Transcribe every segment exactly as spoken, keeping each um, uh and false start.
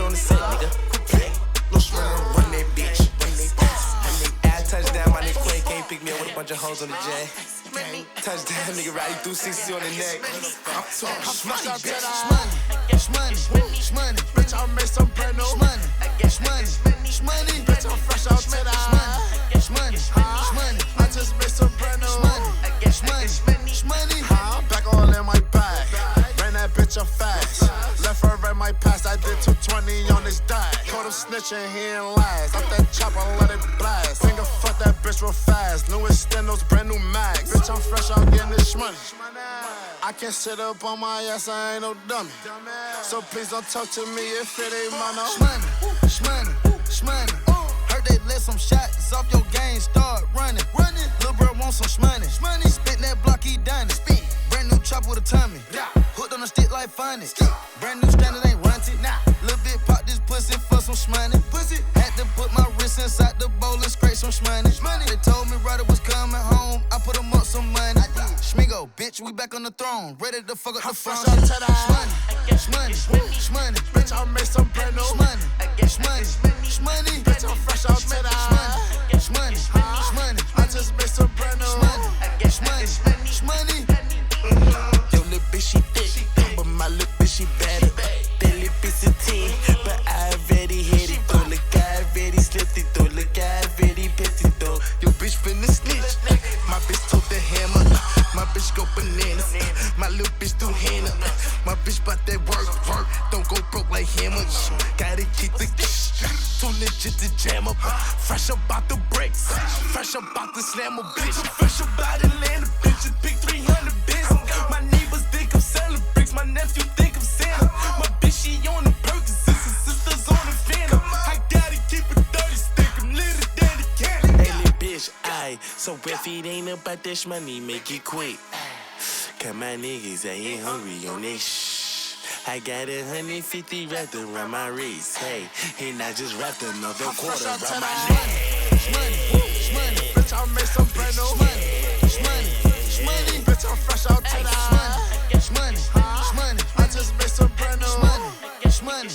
on the set, nigga. Lil' Shmurda run that bitch. Run that bitch. I touchdown, my nigga Quay can't pick me up with a bunch of hoes on the jet. Touchdown, nigga, riding through sixty on the neck. I'm talking shmoney, bitch. Shmoney, shmoney, shmoney. Bitch, I made some brand new money. Shmoney, shmoney. Bitch, I'm fresh out to the shmoney, shmoney. I just made some brand new money. Shmoney, shmoney. I'm back all in my bag. Ran that bitch up fast. Left her in my past. I did two twenty on this diet. Caught him snitching, he ain't lies. Up that chopper, let it blast. Finger fuck that bitch real fast. New extendos, brand new mags. Bitch, I'm fresh out getting this shmoney. I can't sit up on my ass, I ain't no dummy. So please don't talk to me if it ain't my no. Shmoney, shmoney, shmoney. Heard they let some shots off your game, start running. Running. Lil' bro want some shmoney. Shmoney. Spit that block, he done it. Spit. Brand new chop with a tummy. Hooked on a stick like funny. Brand new standard ain't runty. Nah. Lil' bit pop this pussy for some shmoney. Pussy. Had to put my wrist inside the bowl and scrape some shmoney. Shmoney. They told me Ryder was coming home. I put him up some money. I did. Schmigo, bitch, we back on the throne. Ready to fuck up the front. Shmoney, shmoney, shmoney. Bitch, I made some brand new money. Shmoney, shmoney. Bitch, I'm fresh out to the shmoney, shmoney. I just made some brand new money. Shmoney, shmoney. Yo, lil' bitch, she thick, but my lil' bitch, she better. That lil' bitch a ten, but I already hit it though. Look, I already slipped it though. Look, I already pissed it though. Yo, bitch finna snitch. My bitch took the hammer. My bitch go bananas. My little bitch do Hannah. My bitch bout that work, work. Don't go broke like hammer. Gotta keep the too legit to jam up. Fresh about the bricks. Fresh about the slam a bitch. Fresh about Atlanta, bitch. Big three hundred bitch. My neighbors think I'm selling bricks. My nephew think I'm Santa. My bitch, she on the Percocets. Her sisters on the Phantom. I gotta keep it dirty, stick 'em little daddy can. Hey, little bitch, aye. So if it ain't about this money, make it quick. Cause my niggas, I ain't hungry on this shh. I got a hundred fifty wrapped around my wrist, hey. And I just wrapped another quarter around my neck. Shmoney, shmoney. Bitch, I made some brand new money. Shmoney, shmoney. Bitch, I'm fresh out to the shmoney, shmoney. I just made some brand new money. Shmoney,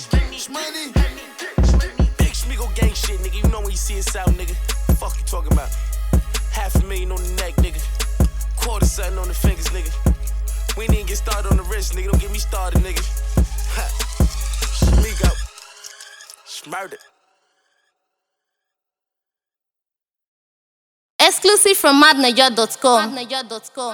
shmoney. Big Schmigo gang shit, nigga. You know when you see us out, nigga. Fuck you talking about? Half a million on the neck, nigga. Quarter something on the fingers, nigga. We ain't even get started on the wrist, nigga. Don't get me started, nigga. Ha. Schmigo. Shmurda. Exclusive from madnaja dot com.